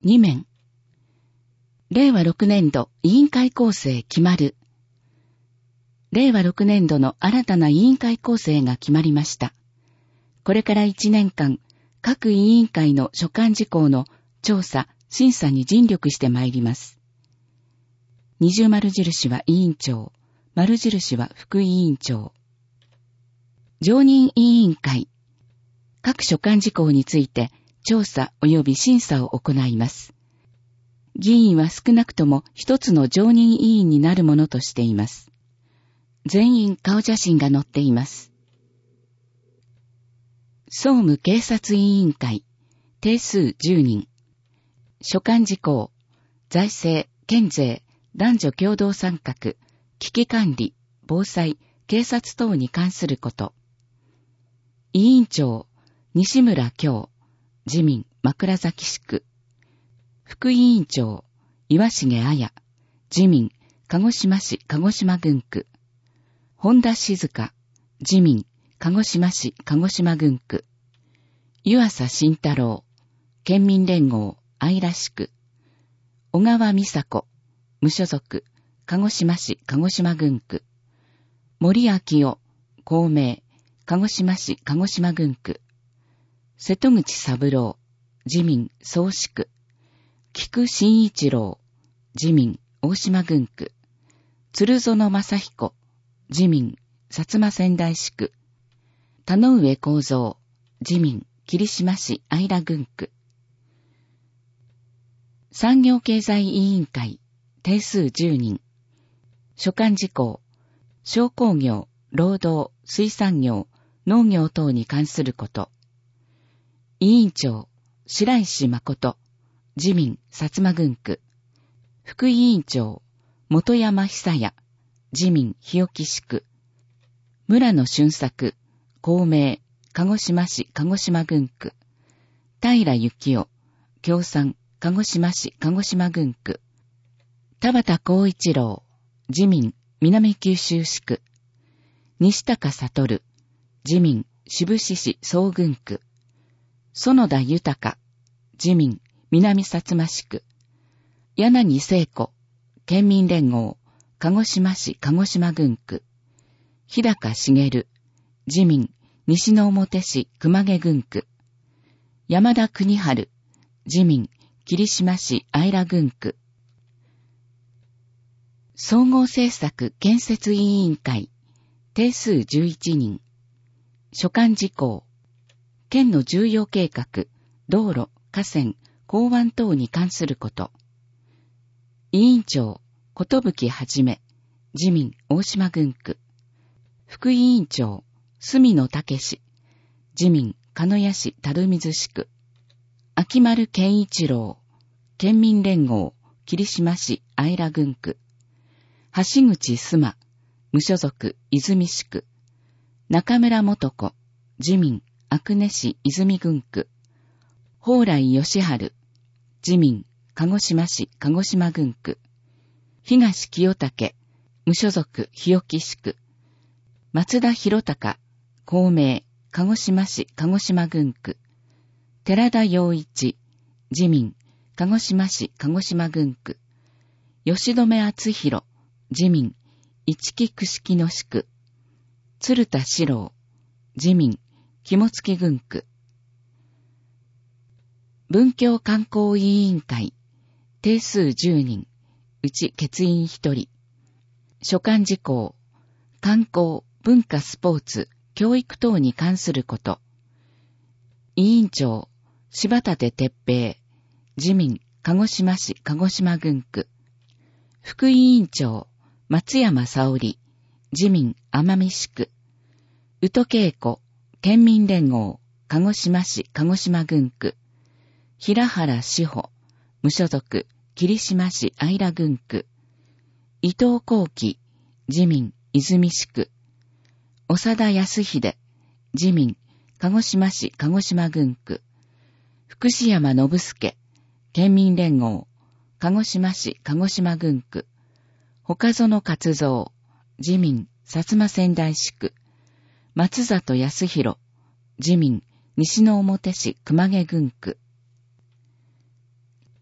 2面。令和6年度委員会構成決まる。令和6年度の新たな委員会構成が決まりました。これから1年間、各委員会の所管事項の調査、審査に尽力してまいります。二重丸印は委員長、丸印は副委員長。常任委員会。各所管事項について調査及び審査を行います。議員は少なくとも一つの常任委員になるものとしています。全員顔写真が載っています。総務警察委員会。定数10人。所管事項。財政、県税、男女共同参画、危機管理、防災、警察等に関すること。委員長。西村京、自民、枕崎市区。副委員長、岩重彩、自民、鹿児島市鹿児島郡区。本田静香、自民、鹿児島市鹿児島郡区。湯浅慎太郎、県民連合、愛良市区。小川美佐子、無所属、鹿児島市鹿児島郡区。森明夫、公明、鹿児島市鹿児島郡区。瀬戸口三郎、自民、総支区。菊真一郎、自民、大島郡区。鶴園正彦、自民、薩摩仙台市区。田上幸三、自民、霧島市愛良郡区。産業経済委員会、定数10人。所管事項、商工業、労働、水産業、農業等に関すること。委員長、白石誠、自民、薩摩郡区。副委員長、本山久也、自民、日置市区。村野俊作、公明、鹿児島市鹿児島郡区。平幸夫、共産、鹿児島市鹿児島郡区。田畑光一郎、自民、南九州市区。西高悟、自民、志布志市総郡区。園田豊、自民、南薩摩市区。柳聖子、県民連合、鹿児島市鹿児島郡区。日高茂、自民、西之表市熊毛郡区。山田邦春、自民、霧島市愛良郡区。総合政策建設委員会、定数11人。所管事項。県の重要計画、道路、河川、港湾等に関すること。委員長、寿はじめ、自民、大島郡区。副委員長、住野武史、自民、鹿屋市垂水市区。秋丸健一郎、県民連合、霧島市愛良郡区。橋口須磨、無所属、泉市区。中村元子、自民、阿久根市泉郡区。蓬莱義治、自民、鹿児島市鹿児島郡区。東清武、無所属、日置市区。松田博隆、公明、鹿児島市鹿児島郡区。寺田洋一、自民、鹿児島市鹿児島郡区。吉留敦弘、自民、一木串木野市区。鶴田史郎、自民、肝付郡区。文教観光委員会、定数10人、うち欠員1人。所管事項、観光、文化スポーツ、教育等に関すること。委員長、柴立哲平、自民、鹿児島市鹿児島郡区。副委員長、松山沙織、自民、奄美市区。宇都恵子、県民連合、鹿児島市鹿児島郡区。平原志保、無所属、霧島市愛良郡区。伊藤幸喜、自民、泉市区。長田康秀、自民、鹿児島市鹿児島郡区。福祉山信介、県民連合、鹿児島市鹿児島郡区。岡園勝三、自民、薩摩仙台市区。松里康弘、自民、西之表市熊毛郡区。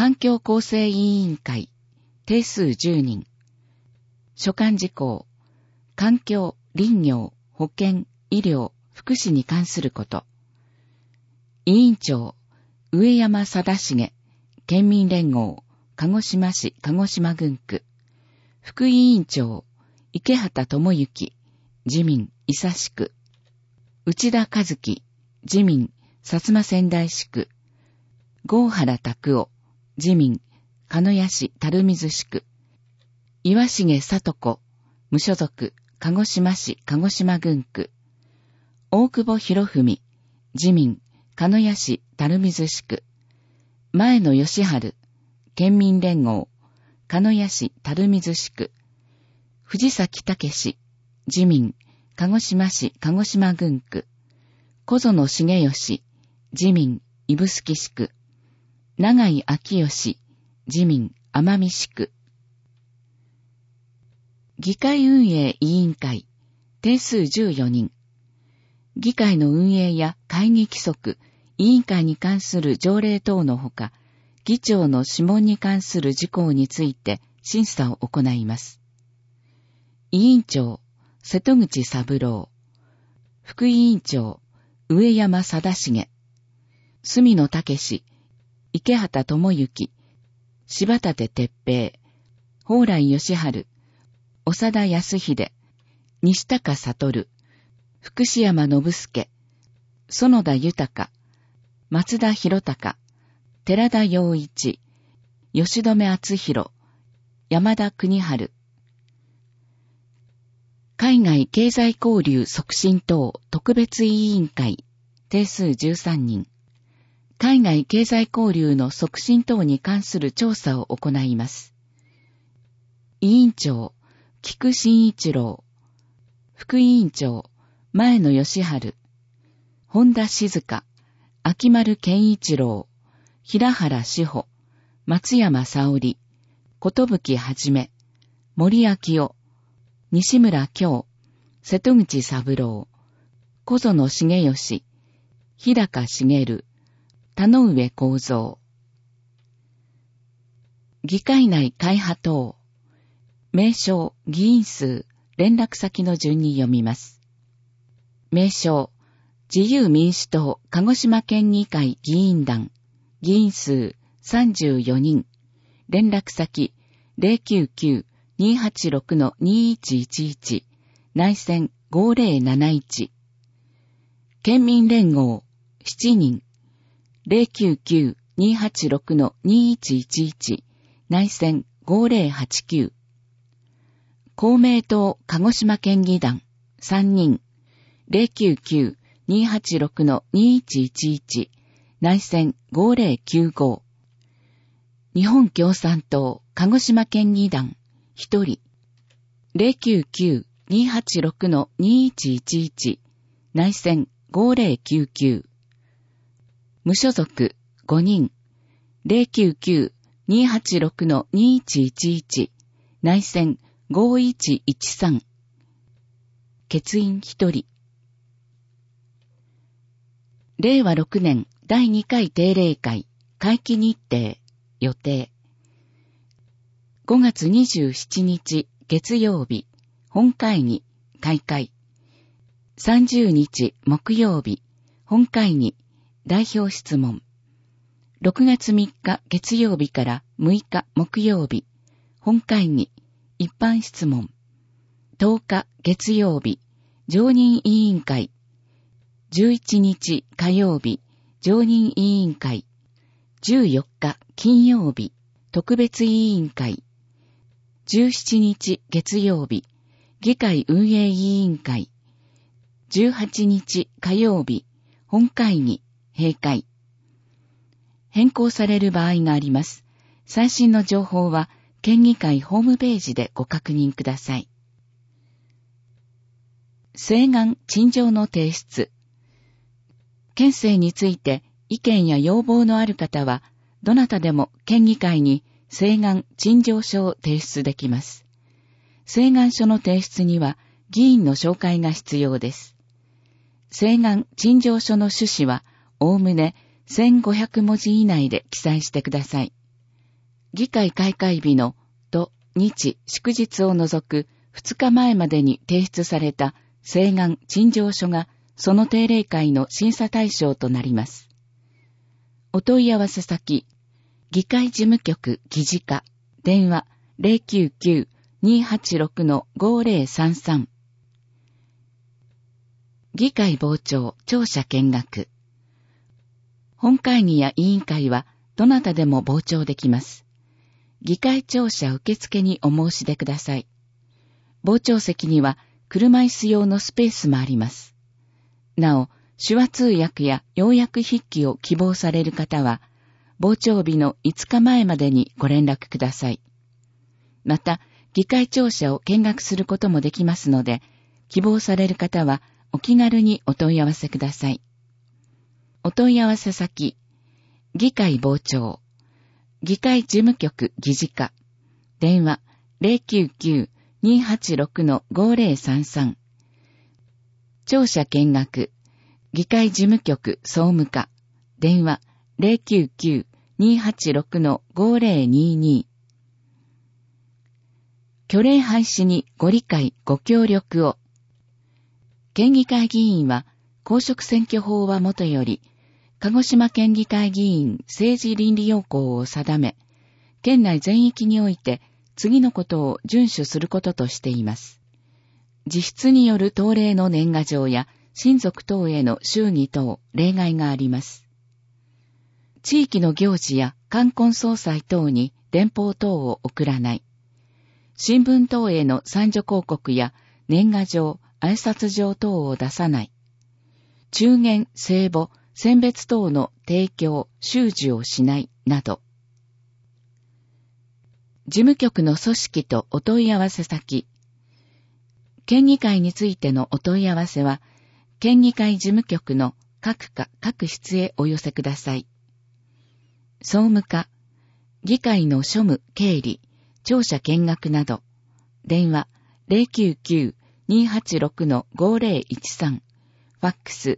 環境構成委員会、定数10人。所管事項、環境、林業、保健、医療、福祉に関すること。委員長、上山貞重、県民連合、鹿児島市鹿児島郡区。副委員長、池畑智之、自民、伊佐市区。内田和樹、自民、薩摩川内市区。郷原拓夫、自民、鹿屋市垂水市区。岩重聡子、無所属、鹿児島市鹿児島郡区。大久保博文、自民、鹿屋市垂水市区。前野義治、県民連合、鹿屋市垂水市区。藤崎武、自民、鹿児島市鹿児島郡区。小園重義、自民、指宿市区。長井昭義、自民、奄美市区。議会運営委員会、定数14人。議会の運営や会議規則、委員会に関する条例等のほか、議長の諮問に関する事項について審査を行います。委員長、瀬戸口三郎。副委員長、上山貞重。住野武、池畑智之、柴立哲平、蓬莱義治、長田康秀、西高悟、福士山信介、園田豊、松田博隆、寺田洋一、吉留敦弘、山田邦治。海外経済交流促進等特別委員会、定数13人。海外経済交流の促進等に関する調査を行います。委員長、菊真一郎。副委員長、前野義治。本田静香、秋丸健一郎、平原志保、松山沙織、寿はじめ、森明夫、西村京、瀬戸口三郎、小園重義、日高茂、田上幸三。議会内会派等。名称、議員数、連絡先の順に読みます。名称、自由民主党鹿児島県議会議員団、議員数34人、連絡先 099-286-2111、内線5071。県民連合7人、099-286-2111、内線5089。公明党鹿児島県議団3人、099-286-2111、内線5095。日本共産党鹿児島県議団1人、099-286-2111、内線5099。無所属5人、099-286-2111、内線5113。欠員1人。令和6年第2回定例会会期日程予定。5月27日月曜日本会議開会。30日木曜日本会議代表質問。6月3日月曜日から6日木曜日本会議一般質問。10日月曜日常任委員会。11日火曜日常任委員会。14日金曜日特別委員会。17日月曜日議会運営委員会。18日火曜日本会議閉会。変更される場合があります。最新の情報は県議会ホームページでご確認ください。請願陳情の提出。県政について意見や要望のある方は、どなたでも県議会に請願陳情書を提出できます。請願書の提出には議員の紹介が必要です。請願陳情書の趣旨は、おおむね1500文字以内で記載してください。 議会開会日の土日祝日を除く2日前までに提出された請願陳情書がその定例会の審査対象となります。お問い合わせ先、議会事務局議事課、電話 099-286-5033。議会傍聴聴者見学。本会議や委員会はどなたでも傍聴できます。議会庁舎受付にお申し出ください。傍聴席には車椅子用のスペースもあります。なお、手話通訳や要約筆記を希望される方は、傍聴日の5日前までにご連絡ください。また、議会庁舎を見学することもできますので、希望される方はお気軽にお問い合わせください。お問い合わせ先、議会傍聴議会事務局議事課、電話 099-286-5033。庁舎見学、議会事務局総務課、電話 099-286-5022。虚礼廃止にご理解ご協力を。県議会議員は公職選挙法はもとより、鹿児島県議会議員政治倫理要項を定め、県内全域において次のことを遵守することとしています。自筆による当例の年賀状や親族等への祝儀等例外があります。地域の行事や冠婚葬祭等に電報等を送らない。新聞等への参助広告や年賀状、挨拶状等を出さない。中元、聖母、選別等の提供、収受をしないなど。事務局の組織とお問い合わせ先。県議会についてのお問い合わせは、県議会事務局の各課各室へお寄せください。総務課、議会の庶務、経理、庁舎見学など、電話 099-286-5013、ファックス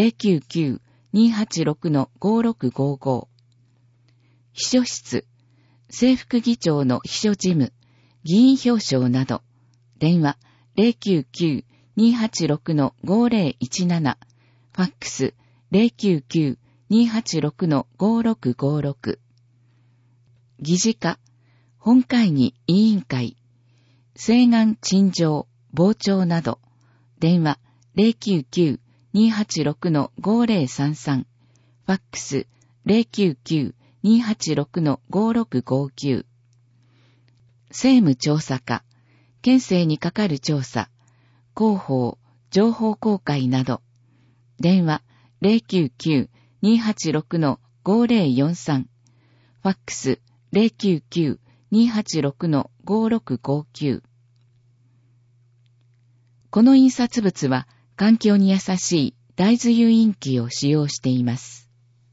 099-286-5655。秘書室、正副議長の秘書事務、議員表彰など、電話 099-286-5017、ファックス 099-286-5656。議事課、本会議委員会、請願陳情、傍聴など、電話 099-286-5033、ファックス 099-286-5659。政務調査課、県政に係る調査、広報、情報公開など、電話 099-286-5043、ファックス 099-286-5659。この印刷物は環境に優しい大豆油印機を使用しています。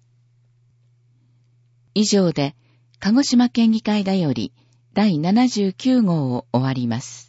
以上で、鹿児島県議会だより第79号を終わります。